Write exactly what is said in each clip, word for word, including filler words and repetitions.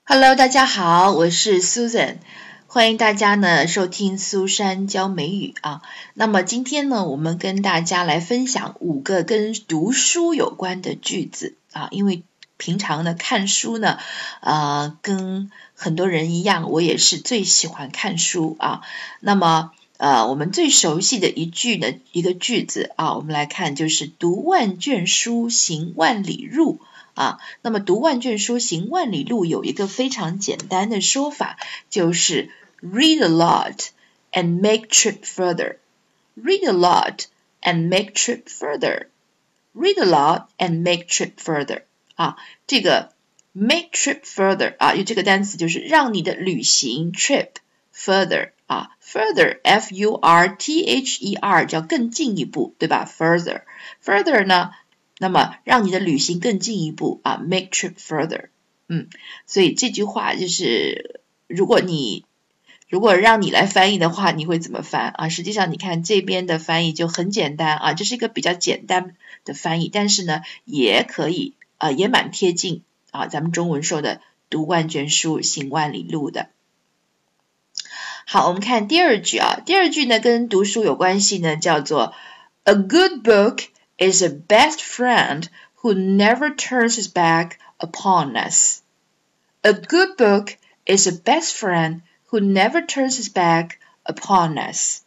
Hello， 大家好，我是 Susan， 欢迎大家呢收听苏珊教美语啊。那么今天呢，我们跟大家来分享五个跟读书有关的句子啊。因为平常呢看书呢，呃，跟很多人一样，我也是最喜欢看书啊。那么呃，我们最熟悉的一句呢，一个句子啊，我们来看就是读万卷书，行万里路。啊，那么读万卷书，行万里路有一个非常简单的说法，就是 read a lot and make trip further. Read a lot and make trip further. Read a lot and make trip further. 啊，这个 make trip further 啊，有这个单词就是让你的旅行 trip further 啊 further F U R T H E R 叫更进一步，对吧 further further 呢？那么让你的旅行更进一步啊 make trip further。 嗯，所以这句话就是如果你如果让你来翻译的话，你会怎么翻啊？实际上你看这边的翻译就很简单啊，这是一个比较简单的翻译，但是呢也可以啊，也蛮贴近啊咱们中文说的读万卷书，行万里路的。好，我们看第二句啊，第二句呢跟读书有关系呢，叫做 A good book is a best friend who never turns his back upon us. A good book is a best friend who never turns his back upon us.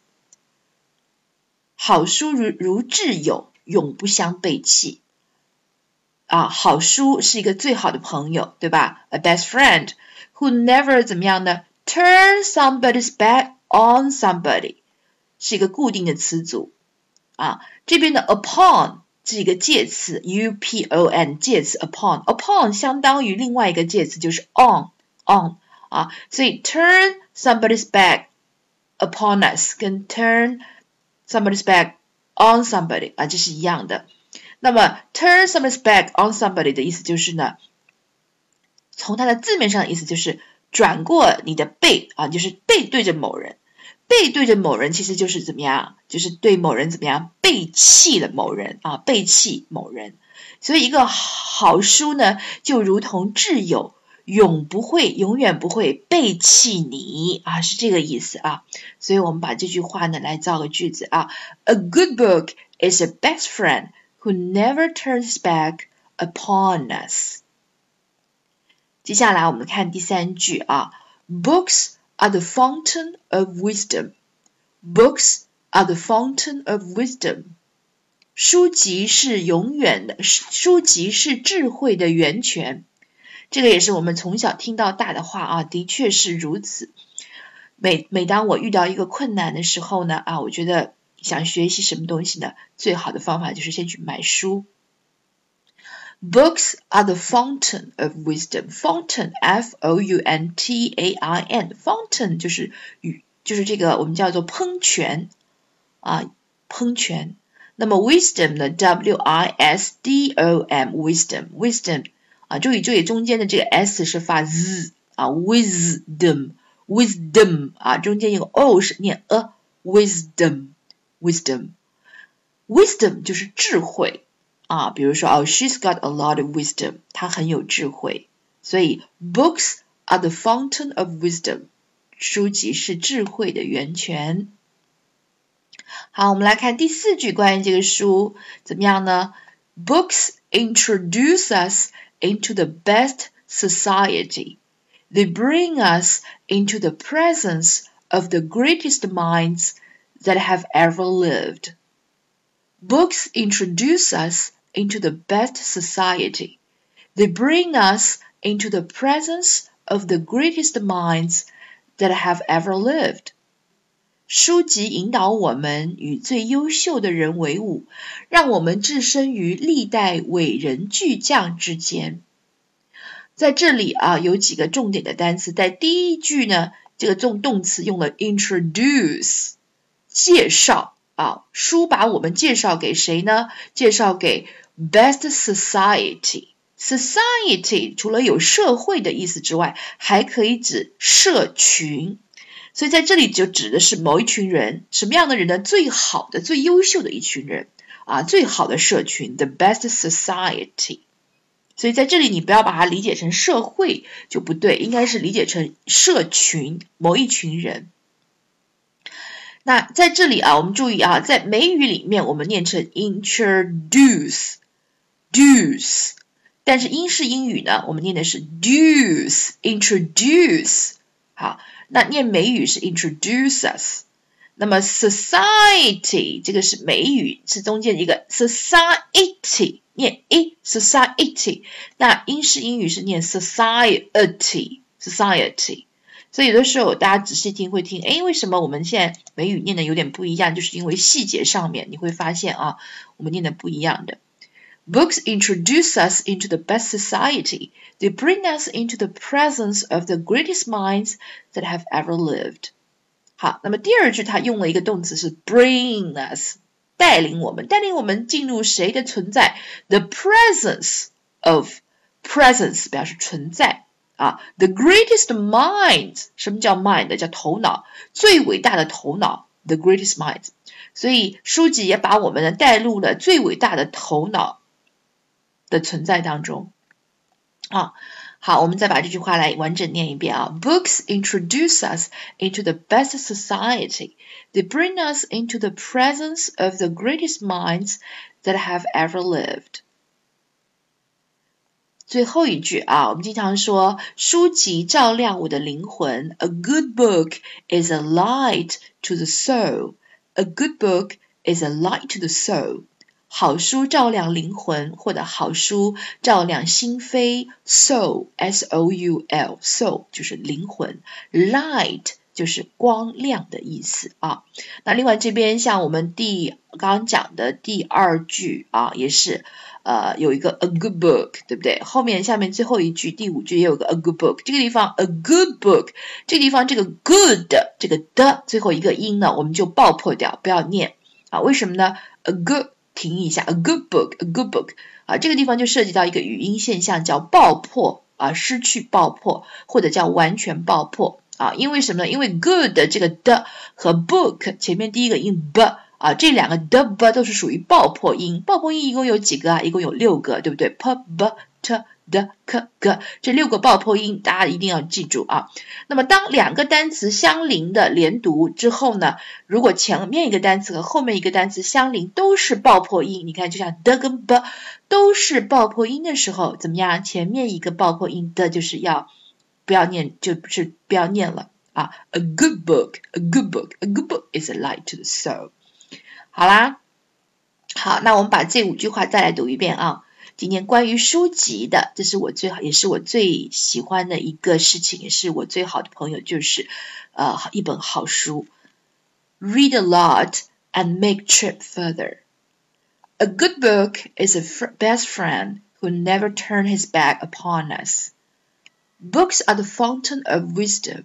好书如如挚友，永不相背弃。啊，好书是一个最好的朋友，对吧 ？A best friend who never 怎么样呢 ？Turn somebody's back on somebody 是一个固定的词组。啊，这边的 upon 是一个介词 U P O N 介词 upon upon 相当于另外一个介词就是 on on 啊，所以 turn somebody's back upon us 跟 turn somebody's back on somebody 啊，这是一样的。那么 turn somebody's back on somebody 的意思就是呢，从它的字面上的意思就是转过你的背啊，就是背对着某人。背对着某人其实就是怎么样，就是对某人怎么样，背弃了某人啊，背弃某人。所以一个好书呢就如同挚友，永不会永远不会背弃你啊，是这个意思啊。所以我们把这句话呢来造个句子啊， A good book is a best friend who never turns back upon us。 接下来我们看第三句啊， Books are the fountain of wisdom. Books are the fountain of wisdom. 书籍是永远的，书籍是智慧的源泉。这个也是我们从小听到大的话啊，的确是如此。每每当我遇到一个困难的时候呢，啊，我觉得想学习什么东西呢，最好的方法就是先去买书。Books are the fountain of wisdom. Fountain, F O U N T A I N. Fountain 就是就是这个我们叫做喷泉啊，喷泉。那么 wisdom 呢 W I S D O M. Wisdom, wisdom 啊，注意注意中间的这个 S 是发 Z 啊 ，wisdom, wisdom 啊，中间有个 O 是念 a, wisdom, wisdom, wisdom 就是智慧。啊，比如说哦 she's got a lot of wisdom， 她很有智慧。所以 books are the fountain of wisdom， 书籍是智慧的源泉。好，我们来看第四句关于这个书怎么样呢？ Books introduce us into the best society. They bring us into the presence of the greatest minds that have ever lived. Books introduce us into the best society. They bring us into the presence of the greatest minds that have ever lived. 书籍引导我们与最优秀的人为伍，让我们置身于历代伟人巨匠之间。在这里啊，有几个重点的单词。在第一句呢，这个动动词用了 introduce， 介绍。啊，书把我们介绍给谁呢？介绍给 best society. Society 除了有社会的意思之外，还可以指社群。所以在这里就指的是某一群人，什么样的人呢？最好的、最优秀的一群人啊，最好的社群 the best society. 所以在这里你不要把它理解成社会就不对，应该是理解成社群，某一群人。那在这里啊，我们注意啊，在美语里面我们念成 introduce duce， 但是英式英语呢，我们念的是 duce introduce。 好，那念美语是 introduce us。 那么 society 这个是美语，是中间一个 society， 念 a society， 那英式英语是念 society society。 所以有的时候大家仔细听会听，诶，为什么我们现在美语念的有点不一样，就是因为细节上面你会发现啊，我们念的不一样的。Books introduce us into the best society. They bring us into the presence of the greatest minds that have ever lived. 好，那么第二句它用了一个动词是 bring us， 带领我们，带领我们进入谁的存在？ The presence of presence 表示存在啊 ，the greatest minds， 什么叫 mind？ 叫头脑，最伟大的头脑 ，the greatest minds。所以书籍也把我们呢带入了最伟大的头脑的存在当中啊。好，我们再把这句话来完整念一遍啊。Books introduce us into the best society. They bring us into the presence of the greatest minds that have ever lived. 最后一句啊，我们经常说书籍照亮我的灵魂。A good book is a light to the soul. A good book is a light to the soul.好书照亮灵魂，或者好书照亮心扉。 Soul S O U L Soul 就是灵魂， Light 就是光亮的意思啊。那另外这边像我们第刚刚讲的第二句啊，也是呃有一个 a good book， 对不对？后面下面最后一句第五句也有个 a good book， 这个地方 a good book， 这个地方这个 good 这个的最后一个音呢，我们就爆破掉，不要念啊。为什么呢？ A good停一下 ，a good book, a good book 啊，这个地方就涉及到一个语音现象，叫爆破啊，失去爆破，或者叫完全爆破啊。因为什么呢？因为 good 这个的和 book 前面第一个音 b 啊，这两个的 b 都是属于爆破音。爆破音一共有几个啊？一共有六个，对不对 ？p b t d k g 这六个爆破音，大家一定要记住啊。那么当两个单词相邻的连读之后呢，如果前面一个单词和后面一个单词相邻都是爆破音，你看就像的跟 b 都是爆破音的时候，怎么样？前面一个爆破音的就是要不要念，就是不要念了啊。A good book, a good book, a good book is a light to the soul. 好啦，好，那我们把这五句话再来读一遍啊。今天关于书籍的，这是我最好也是我最喜欢的一个事情，也是我最好的朋友，就是呃一本好书。Read a lot and make trip further. A good book is a fr- best friend who never turn his back upon us. Books are the fountain of wisdom.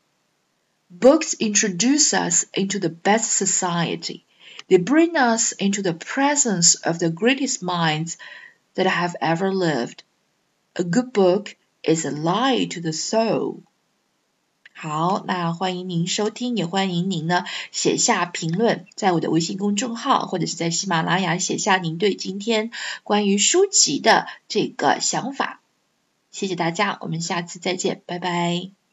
Books introduce us into the best society. They bring us into the presence of the greatest minds that have ever lived. A good book is a light to the soul. 好，那欢迎您收听，也欢迎您呢写下评论，在我的微信公众号或者是在喜马拉雅写下您对今天关于书籍的这个想法。谢谢大家，我们下次再见，拜拜。